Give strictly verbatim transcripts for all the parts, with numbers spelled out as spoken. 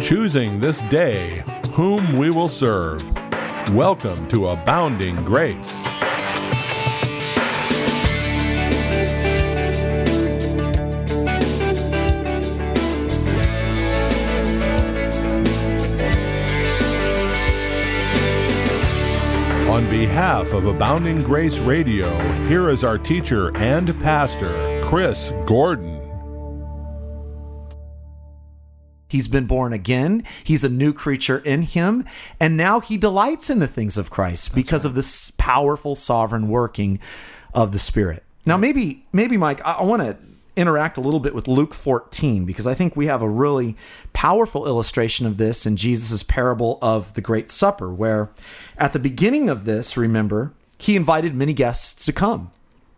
choosing this day whom we will serve. Welcome to Abounding Grace. On behalf of Abounding Grace Radio, here is our teacher and pastor, Chris Gordon. He's been born again. He's a new creature in him. And now he delights in the things of Christ because right. of this powerful sovereign working of the Spirit. Now, maybe, maybe Mike, I, I want to interact a little bit with Luke fourteen, because I think we have a really powerful illustration of this in Jesus' parable of the Great Supper, where at the beginning of this, remember, he invited many guests to come.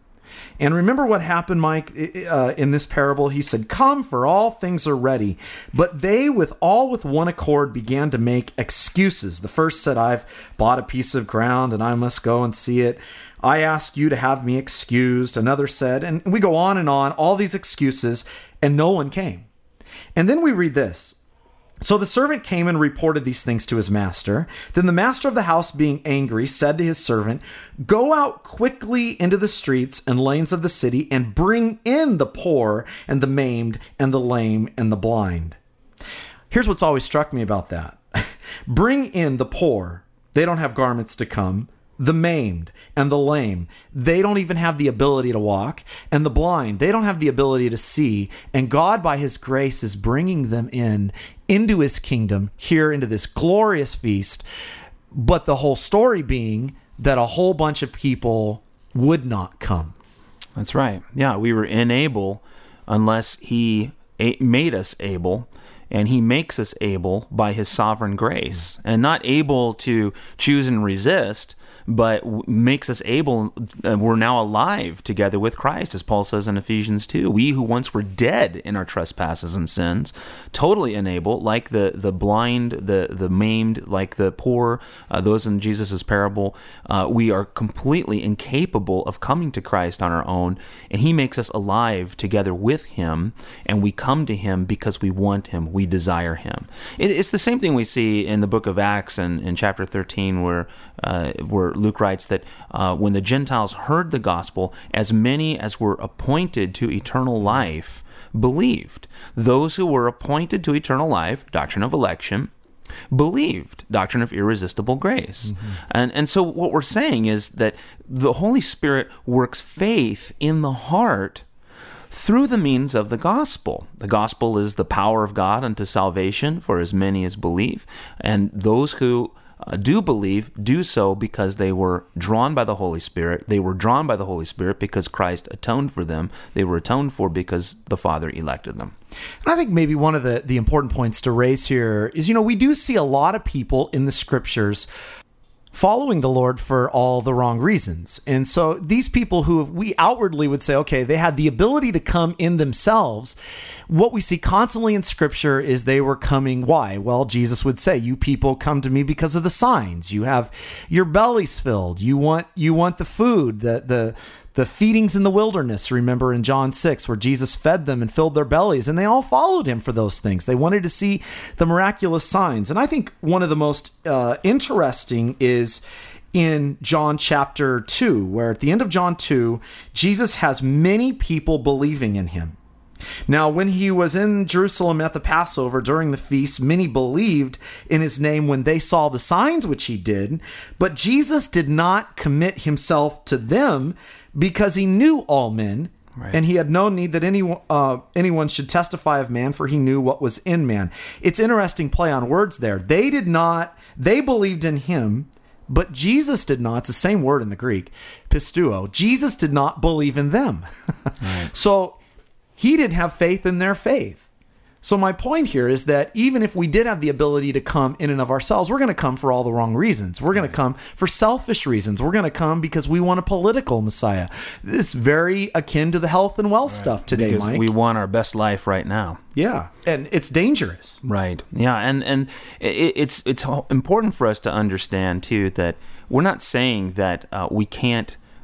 And remember what happened, Mike, uh, in this parable? He said, "Come, for all things are ready." But they, with all with one accord, began to make excuses. The first said, "I've bought a piece of ground and I must go and see it. I ask you to have me excused." Another said, and we go on and on, all these excuses, and no one came. And then we read this. "So the servant came and reported these things to his master. Then the master of the house, being angry, said to his servant, 'Go out quickly into the streets and lanes of the city and bring in the poor and the maimed and the lame and the blind.'" Here's what's always struck me about that. Bring in the poor. They don't have garments to come. The maimed and the lame, they don't even have the ability to walk. And the blind, they don't have the ability to see. And God, by his grace, is bringing them in into his kingdom, here into this glorious feast. But the whole story being that a whole bunch of people would not come. That's right. Yeah, we were unable unless he made us able. And he makes us able by his sovereign grace. And not able to choose and resist, but makes us able. Uh, we're now alive together with Christ, as Paul says in Ephesians two. We who once were dead in our trespasses and sins, totally unable, like the, the blind, the, the maimed, like the poor, uh, those in Jesus' parable, uh, we are completely incapable of coming to Christ on our own, and he makes us alive together with him, and we come to him because we want him, we desire him. It, it's the same thing we see in the book of Acts and in chapter thirteen, where uh, where Luke writes that uh, when the Gentiles heard the gospel, as many as were appointed to eternal life believed. Those who were appointed to eternal life, doctrine of election, believed, doctrine of irresistible grace. Mm-hmm. And and so what we're saying is that the Holy Spirit works faith in the heart through the means of the gospel. The gospel is the power of God unto salvation for as many as believe. And those who Uh, do believe, do so because they were drawn by the Holy Spirit. They were drawn by the Holy Spirit because Christ atoned for them. They were atoned for because the Father elected them. And I think maybe one of the, the important points to raise here is, you know, we do see a lot of people in the scriptures following the Lord for all the wrong reasons. And so these people who we outwardly would say, okay, they had the ability to come in themselves. What we see constantly in Scripture is they were coming. Why? Well, Jesus would say, "You people come to me because of the signs. You have your bellies filled. You want you want the food, the the the feedings in the wilderness." Remember in John six, where Jesus fed them and filled their bellies, and they all followed him for those things. They wanted to see the miraculous signs. And I think one of the most uh, interesting is in John chapter two, where at the end of John two, Jesus has many people believing in him. Now, when he was in Jerusalem at the Passover during the feast, many believed in his name when they saw the signs which he did. But Jesus did not commit himself to them because he knew all men, right. And he had no need that any, uh, anyone should testify of man, for he knew what was in man. It's interesting play on words there. They did not, they believed in him, but Jesus did not. It's the same word in the Greek, pisteuo. Jesus did not believe in them. Right. So he didn't have faith in their faith. So my point here is that even if we did have the ability to come in and of ourselves, we're going to come for all the wrong reasons. We're going right. to come for selfish reasons. We're going to come because we want a political Messiah. This is very akin to the health and wealth right. stuff today, because Mike. We want our best life right now. Yeah, and it's dangerous. Right. Yeah, and and it, it's it's important for us to understand too that we're not saying that uh, we can't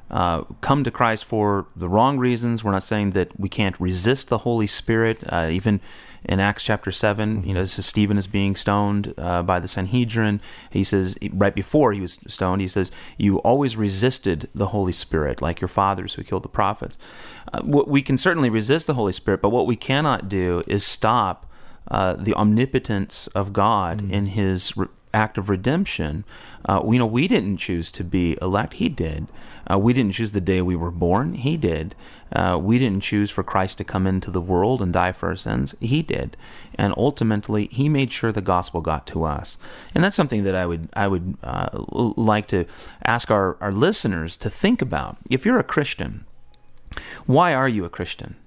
uh, come to Christ for the wrong reasons. We're not saying that we can't resist the Holy Spirit. Uh, even in Acts chapter seven, you know, this is Stephen is being stoned uh, by the Sanhedrin. He says, right before he was stoned, he says, you always resisted the Holy Spirit like your fathers who killed the prophets. Uh, we can certainly resist the Holy Spirit, but what we cannot do is stop uh, the omnipotence of God mm. in his re- act of redemption. Uh, you know, we didn't choose to be elect. He did. Uh, we didn't choose the day we were born. He did. Uh, we didn't choose for Christ to come into the world and die for our sins. He did. And ultimately, he made sure the gospel got to us. And that's something that I would I would uh, like to ask our, our listeners to think about. If you're a Christian, why are you a Christian?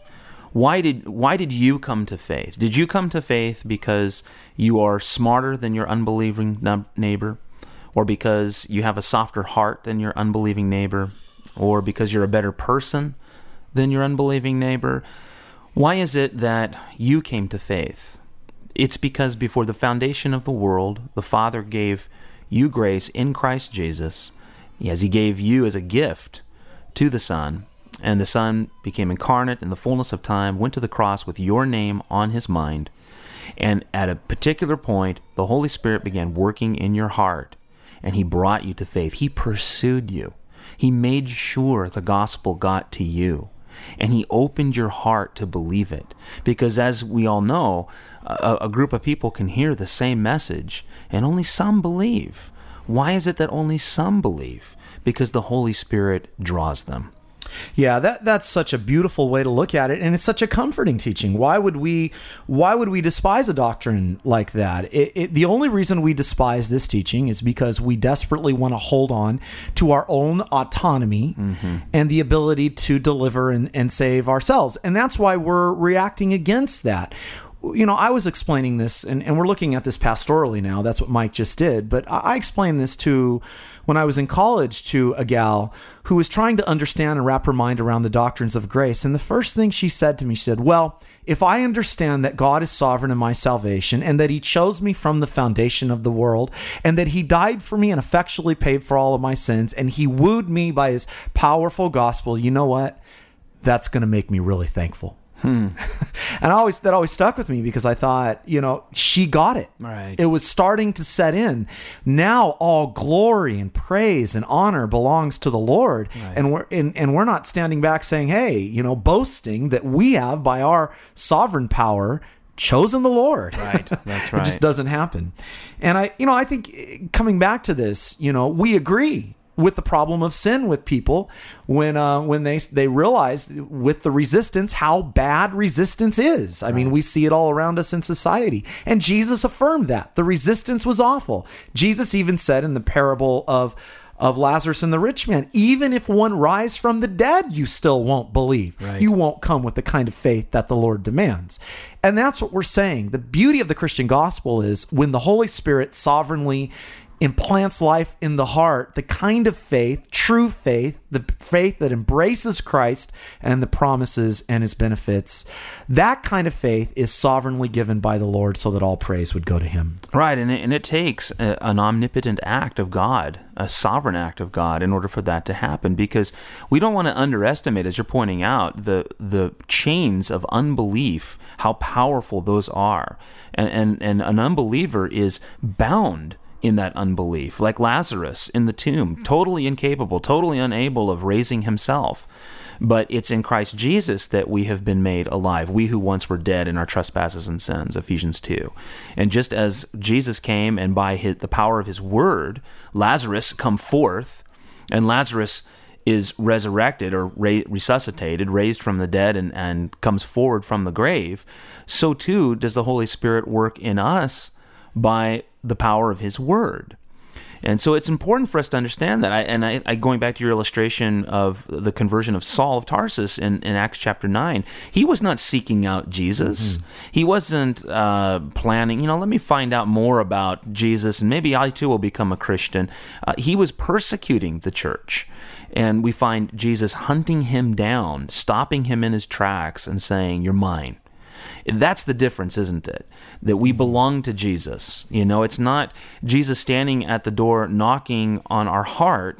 Why did why did you come to faith? Did you come to faith because you are smarter than your unbelieving neighbor? Or because you have a softer heart than your unbelieving neighbor? Or because you're a better person than your unbelieving neighbor? Why is it that you came to faith? It's because before the foundation of the world, the Father gave you grace in Christ Jesus, as he gave you as a gift to the Son, and the Son became incarnate in the fullness of time, went to the cross with your name on his mind, and at a particular point, the Holy Spirit began working in your heart, and he brought you to faith. He pursued you. He made sure the gospel got to you, and he opened your heart to believe it. Because as we all know, a, a group of people can hear the same message, and only some believe. Why is it that only some believe? Because the Holy Spirit draws them. Yeah, that that's such a beautiful way to look at it, and it's such a comforting teaching. Why would we why would we despise a doctrine like that? It, it, the only reason we despise this teaching is because we desperately want to hold on to our own autonomy mm-hmm. and the ability to deliver and, and save ourselves. And that's why we're reacting against that. You know, I was explaining this, and, and we're looking at this pastorally now. That's what Mike just did. But I, I explained this to, when I was in college, to a gal who was trying to understand and wrap her mind around the doctrines of grace. And the first thing she said to me, she said, well, if I understand that God is sovereign in my salvation and that he chose me from the foundation of the world and that he died for me and effectually paid for all of my sins and he wooed me by his powerful gospel, you know what? That's going to make me really thankful. Hmm. And I always that always stuck with me because I thought, you know, she got it. Right. It was starting to set in. Now all glory and praise and honor belongs to the Lord. Right. And we're and, and we're not standing back saying, hey, you know, boasting that we have by our sovereign power chosen the Lord. Right. That's right. It just doesn't happen. And I, you know, I think coming back to this, you know, we agree with the problem of sin with people when uh, when they they realize with the resistance how bad resistance is. I right. mean, we see it all around us in society. And Jesus affirmed that. The resistance was awful. Jesus even said in the parable of of Lazarus and the rich man, even if one rise from the dead, you still won't believe. Right. You won't come with the kind of faith that the Lord demands. And that's what we're saying. The beauty of the Christian gospel is when the Holy Spirit sovereignly implants life in the heart, the kind of faith, true faith, the faith that embraces Christ and the promises and his benefits. That kind of faith is sovereignly given by the Lord so that all praise would go to him. Right, and it, and it takes a, an omnipotent act of God, a sovereign act of God, in order for that to happen, because we don't want to underestimate, as you're pointing out, the the chains of unbelief, how powerful those are. And, and, and an unbeliever is bound in that unbelief, like Lazarus in the tomb, totally incapable, totally unable of raising himself. But it's in Christ Jesus that we have been made alive, we who once were dead in our trespasses and sins, Ephesians two. And just as Jesus came and by his, the power of his word, Lazarus come forth, and Lazarus is resurrected or re- resuscitated, raised from the dead and, and comes forward from the grave, so too does the Holy Spirit work in us by the power of his word. And so it's important for us to understand that. I, and I, I, going back to your illustration of the conversion of Saul of Tarsus in, in Acts chapter nine, he was not seeking out Jesus. Mm-hmm. He wasn't uh, planning, you know, let me find out more about Jesus and maybe I too will become a Christian. Uh, he was persecuting the church. And we find Jesus hunting him down, stopping him in his tracks and saying, "You're mine." That's the difference, isn't it? That we belong to Jesus. You know, it's not Jesus standing at the door knocking on our heart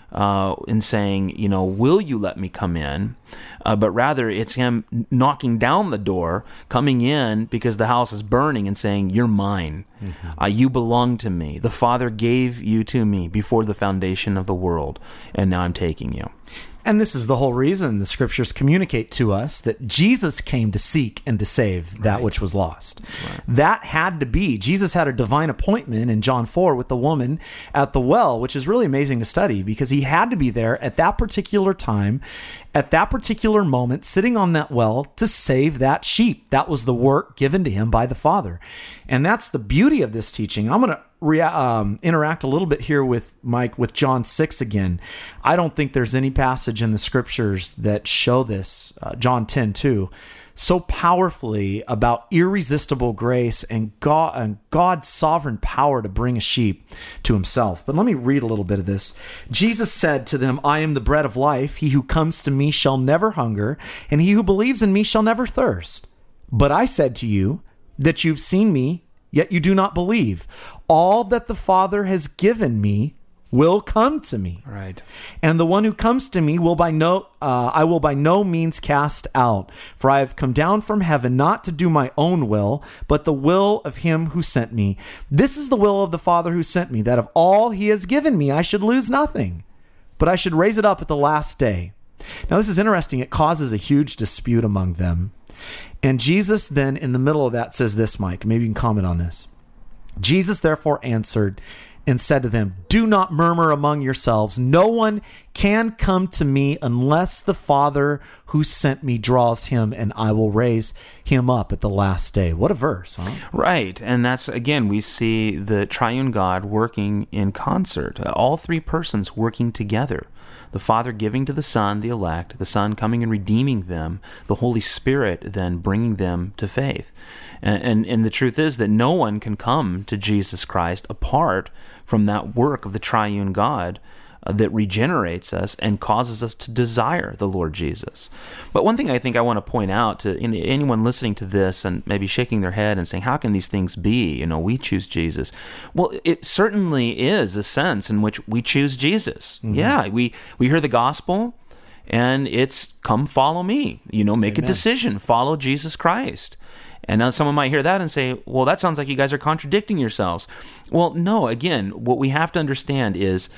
uh, in saying, you know, will you let me come in? Uh, but rather it's him knocking down the door, coming in because the house is burning and saying, you're mine. Mm-hmm. Uh, you belong to me. The Father gave you to me before the foundation of the world, and now I'm taking you. And this is the whole reason the scriptures communicate to us that Jesus came to seek and to save that right. which was lost. Right. That had to be. Jesus had a divine appointment in John four with the woman at the well, which is really amazing to study because he had to be there at that particular time, at that particular moment, sitting on that well to save that sheep. That was the work given to him by the Father. And that's the beauty of this teaching. I'm going to Rea- um, interact a little bit here with Mike with John six again. I don't think there's any passage in the scriptures that show this, uh, John ten too, so powerfully about irresistible grace and God and God's sovereign power to bring a sheep to himself. But let me read a little bit of this. Jesus said to them, I am the bread of life. He who comes to me shall never hunger, and he who believes in me shall never thirst. But I said to you that you've seen me, yet you do not believe. All that the Father has given me will come to me. Right. And the one who comes to me will by no uh, I will by no means cast out. For I have come down from heaven not to do my own will, but the will of him who sent me. This is the will of the Father who sent me, that of all he has given me I should lose nothing, but I should raise it up at the last day. Now this is interesting. It causes a huge dispute among them. And Jesus then in the middle of that says this, Mike, maybe you can comment on this. Jesus therefore answered and said to them, do not murmur among yourselves. No one can come to me unless the Father who sent me draws him, and I will raise him up at the last day. What a verse, huh? Right. And that's, again, we see the triune God working in concert, all three persons working together. The Father giving to the Son, the elect, the Son coming and redeeming them, the Holy Spirit then bringing them to faith. And, and, and the truth is that no one can come to Jesus Christ apart from that work of the triune God uh, that regenerates us and causes us to desire the Lord Jesus. But one thing I think I want to point out to anyone listening to this and maybe shaking their head and saying, how can these things be? You know, we choose Jesus. Well, it certainly is a sense in which we choose Jesus. Mm-hmm. Yeah, we, we hear the gospel and it's come follow me. You know, make Amen. A decision, follow Jesus Christ. And now someone might hear that and say, well, that sounds like you guys are contradicting yourselves. Well, no, again, what we have to understand is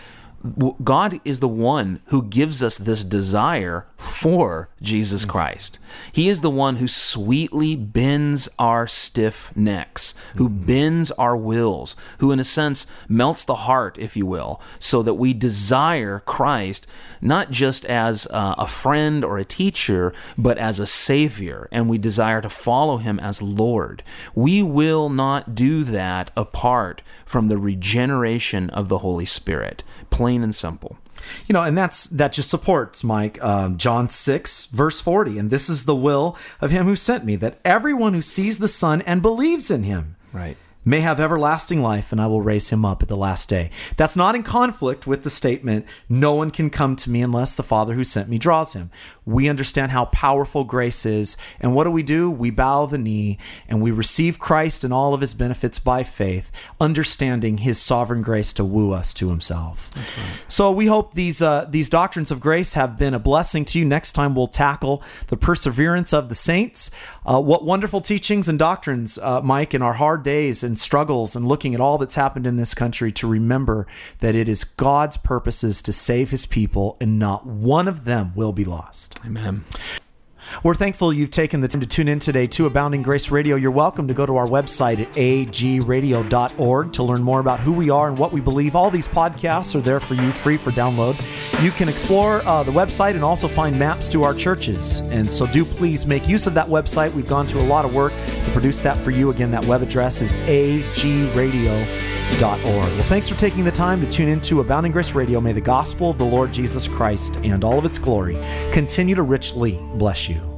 God is the one who gives us this desire for Jesus Christ. He is the one who sweetly bends our stiff necks, who bends our wills, who in a sense melts the heart, if you will, so that we desire Christ not just as uh, a friend or a teacher, but as a Savior, and we desire to follow him as Lord. We will not do that apart from the regeneration of the Holy Spirit. Plain and simple. You know, and that's that just supports, Mike, um, John six, verse forty. And this is the will of him who sent me, that everyone who sees the Son and believes in him right. may have everlasting life, and I will raise him up at the last day. That's not in conflict with the statement, no one can come to me unless the Father who sent me draws him. We understand how powerful grace is, and what do we do? We bow the knee, and we receive Christ and all of his benefits by faith, understanding his sovereign grace to woo us to himself. That's right. So we hope these uh, these doctrines of grace have been a blessing to you. Next time we'll tackle the perseverance of the saints. Uh, what wonderful teachings and doctrines, uh, Mike, in our hard days and struggles and looking at all that's happened in this country, to remember that it is God's purposes to save his people, and not one of them will be lost. Amen. We're thankful you've taken the time to tune in today to Abounding Grace Radio. You're welcome to go to our website at a g radio dot org to learn more about who we are and what we believe. All these podcasts are there for you, free for download. You can explore uh, the website and also find maps to our churches. And so do please make use of that website. We've gone to a lot of work to produce that for you. Again, that web address is a g radio dot org. Well, thanks for taking the time to tune into Abounding Grace Radio. May the gospel of the Lord Jesus Christ and all of its glory continue to richly bless you.